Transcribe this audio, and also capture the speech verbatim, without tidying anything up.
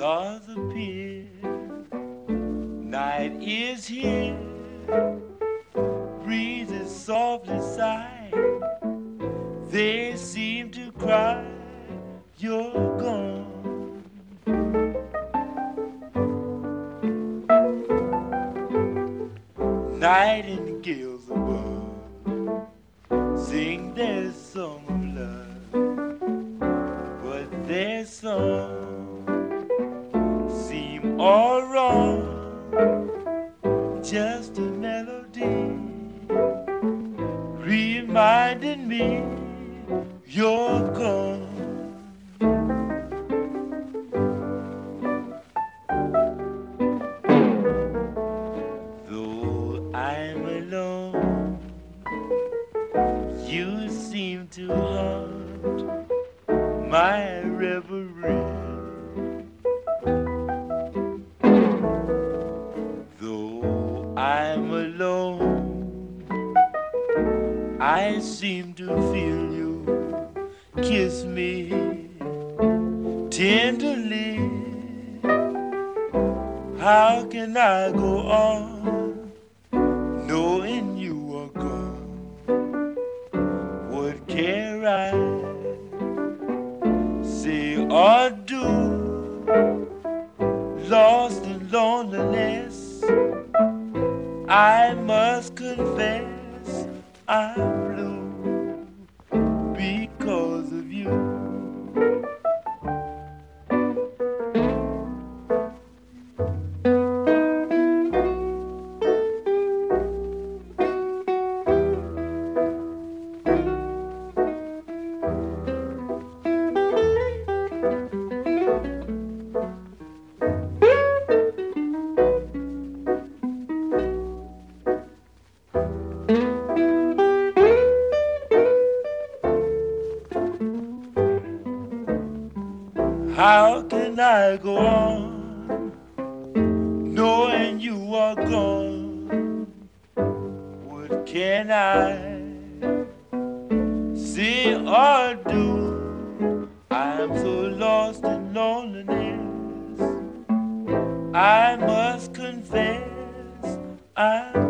stars appear. Night is here, breezes softly sigh. They seem to cry, you're gone. Nightingales above sing their song of love, but their song seem all wrong. Just a melody reminding me you're gone. Though I'm alone, you seem to haunt my reverie. Though I'm alone, I seem to feel you kiss me tenderly. How can I go on knowing you are gone? What care I say or do? Lost in loneliness, I must confess I'm blue because of you. How can I go on knowing you are gone? What can I say or do? I'm so lost in loneliness, I must confess I'm